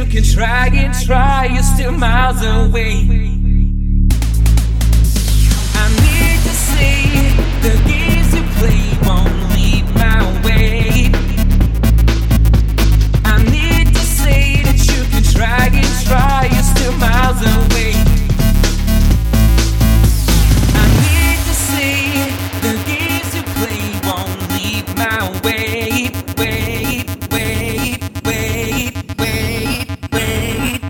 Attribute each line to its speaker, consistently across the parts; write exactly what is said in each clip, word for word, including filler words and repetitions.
Speaker 1: you can try and try, you're still miles away. I need to say the games you play won't lead my way. I need to say that you can try and try, you're still miles away. I need to say the games you play won't lead my way. Wait, wait, wait, wait, wait,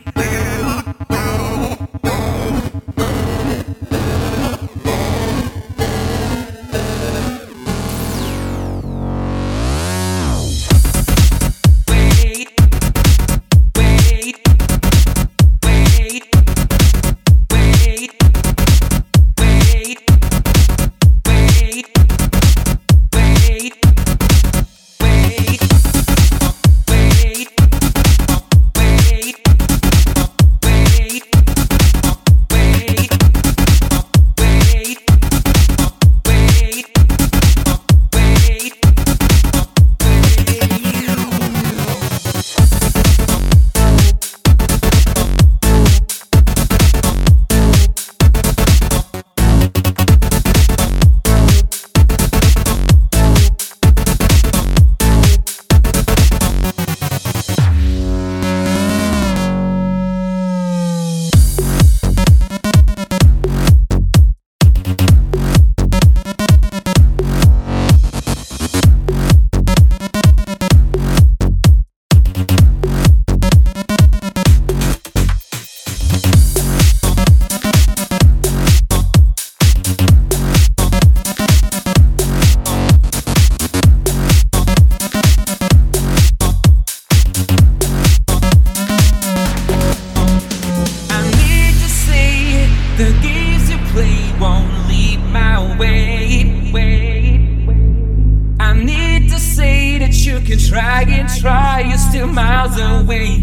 Speaker 1: the games you play won't lead my way. Wait, I need to say that you can try and try, you're still miles away.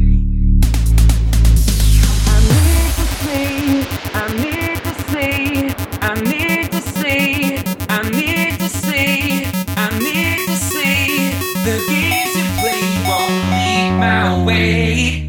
Speaker 1: I need to say, I need to say, I need to say, I need to say, I need to say, the games you play won't lead my way.